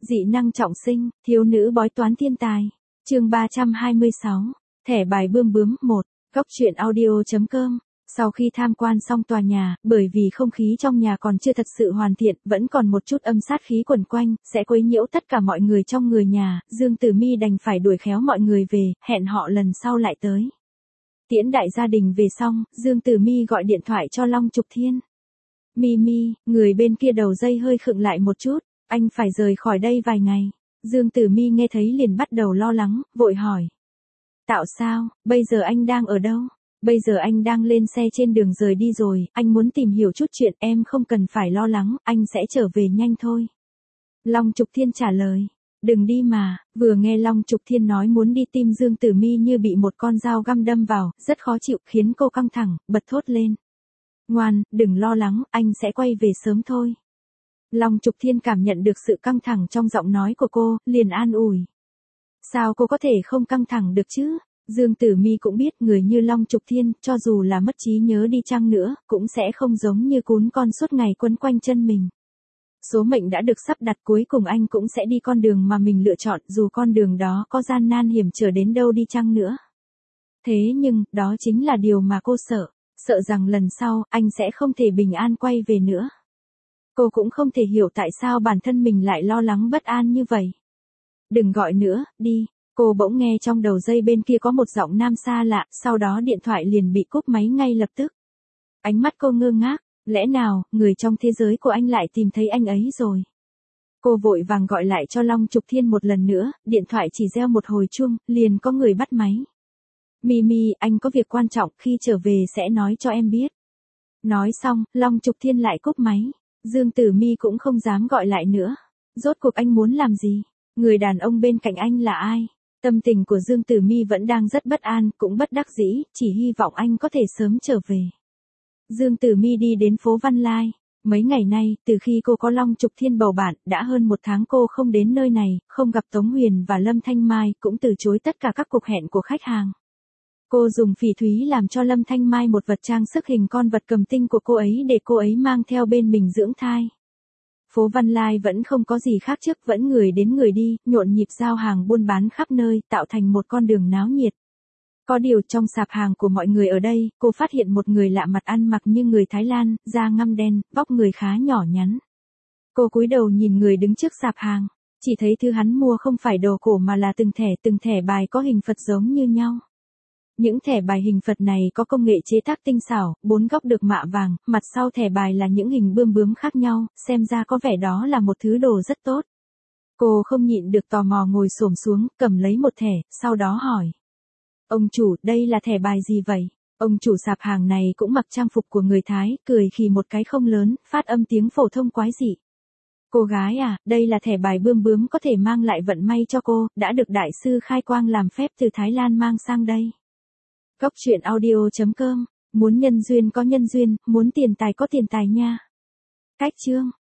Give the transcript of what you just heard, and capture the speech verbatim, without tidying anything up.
Dị năng trọng sinh, thiếu nữ bói toán thiên tài. Chương ba trăm hai mươi sáu. Thẻ bài bươm bướm một. Góc truyện audio chấm com. Sau khi tham quan xong tòa nhà, bởi vì không khí trong nhà còn chưa thật sự hoàn thiện, vẫn còn một chút âm sát khí quẩn quanh, sẽ quấy nhiễu tất cả mọi người trong người nhà, Dương Tử Mi đành phải đuổi khéo mọi người về, hẹn họ lần sau lại tới. Tiễn đại gia đình về xong, Dương Tử Mi gọi điện thoại cho Long Trục Thiên. Mi Mi, người bên kia đầu dây hơi khựng lại một chút, anh phải rời khỏi đây vài ngày. Dương Tử Mi nghe thấy liền bắt đầu lo lắng, vội hỏi. Tạo sao, bây giờ anh đang ở đâu? Bây giờ anh đang lên xe trên đường rời đi rồi, anh muốn tìm hiểu chút chuyện, em không cần phải lo lắng, anh sẽ trở về nhanh thôi. Long Trục Thiên trả lời. Đừng đi mà, vừa nghe Long Trục Thiên nói muốn đi, tim Dương Tử Mi như bị một con dao găm đâm vào, rất khó chịu, khiến cô căng thẳng, bật thốt lên. Ngoan, đừng lo lắng, anh sẽ quay về sớm thôi. Long Trục Thiên cảm nhận được sự căng thẳng trong giọng nói của cô, liền an ủi. Sao cô có thể không căng thẳng được chứ? Dương Tử Mi cũng biết người như Long Trục Thiên, cho dù là mất trí nhớ đi chăng nữa, cũng sẽ không giống như cún con suốt ngày quấn quanh chân mình. Số mệnh đã được sắp đặt, cuối cùng anh cũng sẽ đi con đường mà mình lựa chọn, dù con đường đó có gian nan hiểm trở đến đâu đi chăng nữa. Thế nhưng, đó chính là điều mà cô sợ, sợ rằng lần sau, anh sẽ không thể bình an quay về nữa. Cô cũng không thể hiểu tại sao bản thân mình lại lo lắng bất an như vậy. Đừng gọi nữa, đi. Cô bỗng nghe trong đầu dây bên kia có một giọng nam xa lạ, sau đó điện thoại liền bị cúp máy ngay lập tức. Ánh mắt cô ngơ ngác, lẽ nào, người trong thế giới của anh lại tìm thấy anh ấy rồi. Cô vội vàng gọi lại cho Long Trục Thiên một lần nữa, điện thoại chỉ reo một hồi chuông, liền có người bắt máy. Mi Mi, anh có việc quan trọng, khi trở về sẽ nói cho em biết. Nói xong, Long Trục Thiên lại cúp máy. Dương Tử Mi cũng không dám gọi lại nữa. Rốt cuộc anh muốn làm gì? Người đàn ông bên cạnh anh là ai? Tâm tình của Dương Tử Mi vẫn đang rất bất an, cũng bất đắc dĩ, chỉ hy vọng anh có thể sớm trở về. Dương Tử Mi đi đến phố Văn Lai. Mấy ngày nay, từ khi cô có Long Trục Thiên bầu bạn, đã hơn một tháng cô không đến nơi này, không gặp Tống Huyền và Lâm Thanh Mai, cũng từ chối tất cả các cuộc hẹn của khách hàng. Cô dùng phỉ thúy làm cho Lâm Thanh Mai một vật trang sức hình con vật cầm tinh của cô ấy để cô ấy mang theo bên mình dưỡng thai. Phố Văn Lai vẫn không có gì khác trước, vẫn người đến người đi, nhộn nhịp giao hàng buôn bán khắp nơi, tạo thành một con đường náo nhiệt. Có điều trong sạp hàng của mọi người ở đây, cô phát hiện một người lạ mặt ăn mặc như người Thái Lan, da ngăm đen, vóc người khá nhỏ nhắn. Cô cúi đầu nhìn người đứng trước sạp hàng, chỉ thấy thứ hắn mua không phải đồ cổ mà là từng thẻ, từng thẻ bài có hình Phật giống như nhau. Những thẻ bài hình Phật này có công nghệ chế tác tinh xảo, bốn góc được mạ vàng, mặt sau thẻ bài là những hình bươm bướm khác nhau, xem ra có vẻ đó là một thứ đồ rất tốt. Cô không nhịn được tò mò ngồi xổm xuống, cầm lấy một thẻ, sau đó hỏi. Ông chủ, đây là thẻ bài gì vậy? Ông chủ sạp hàng này cũng mặc trang phục của người Thái, cười khì một cái không lớn, phát âm tiếng phổ thông quái dị. Cô gái à, đây là thẻ bài bươm bướm có thể mang lại vận may cho cô, đã được đại sư Khai Quang làm phép từ Thái Lan mang sang đây. Góc truyện audio chấm com, muốn nhân duyên có nhân duyên, muốn tiền tài có tiền tài nha. Cách chương.